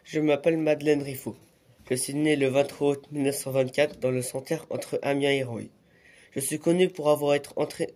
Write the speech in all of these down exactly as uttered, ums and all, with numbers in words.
Je m'appelle Madeleine Riffaut. Je suis née le vingt-trois août mille neuf cent vingt-quatre dans le Santerre entre Amiens et Roye. Je suis connu pour avoir été entré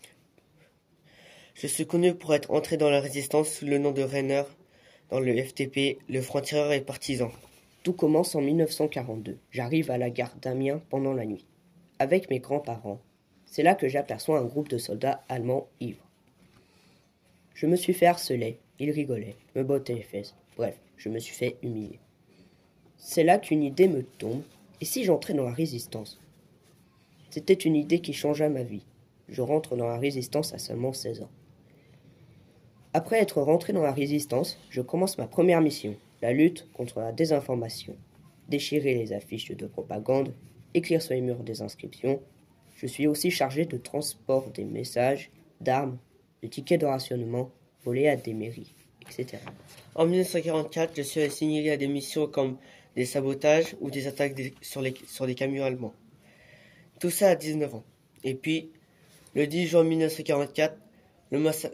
Je suis connu pour être entré dans la résistance sous le nom de Rainer dans le F T P, le Front-Tireur et Partisan. Tout commence en mille neuf cent quarante-deux. J'arrive à la gare d'Amiens pendant la nuit, avec mes grands-parents. C'est là que j'aperçois un groupe de soldats allemands ivres. Je me suis fait harceler, ils rigolaient, me bottaient les fesses. Bref, je me suis fait humilier. C'est là qu'une idée me tombe. Et si j'entrais dans la résistance? C'était une idée qui changea ma vie. Je rentre dans la résistance à seulement seize ans. Après être rentré dans la résistance, je commence ma première mission, la lutte contre la désinformation. Déchirer les affiches de propagande, écrire sur les murs des inscriptions. Je suis aussi chargé de transport des messages, d'armes, de tickets de rationnement volés à des mairies, et cetera. En mille neuf cent quarante-quatre, je suis assigné à des missions comme des sabotages ou des attaques des- sur, les, sur des camions allemands. Tout ça à dix-neuf ans. Et puis, le dix juin mille neuf cent quarante-quatre, le, massa-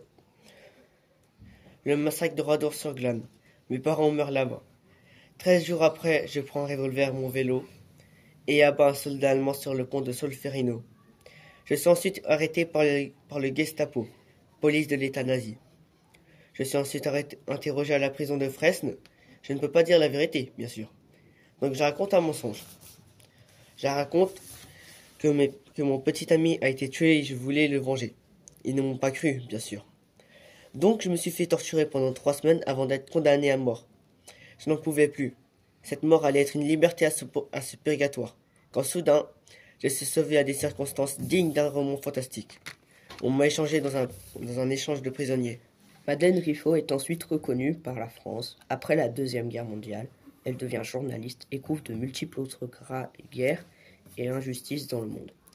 le massacre de Radour-sur-Glane. Mes parents meurent là-bas. Treize jours après, je prends un revolver, mon vélo, et abats un soldat allemand sur le pont de Solferino. Je suis ensuite arrêté par le, par le Gestapo, police de l'État nazi. Je suis ensuite arrêté- interrogé à la prison de Fresnes. Je ne peux pas dire la vérité, bien sûr. Donc je raconte un mensonge. Je raconte que, mes- que mon petit ami a été tué et je voulais le venger. Ils ne m'ont pas cru, bien sûr. Donc je me suis fait torturer pendant trois semaines avant d'être condamné à mort. Je n'en pouvais plus. Cette mort allait être une liberté à ce, po- à ce purgatoire. Quand soudain, je suis sauvé à des circonstances dignes d'un roman fantastique. On m'a échangé dans un, dans un échange de prisonniers. Madeleine Riffaut est ensuite reconnue par la France. Après la Deuxième Guerre mondiale, elle devient journaliste et couvre de multiples autres gra- guerres et injustices dans le monde.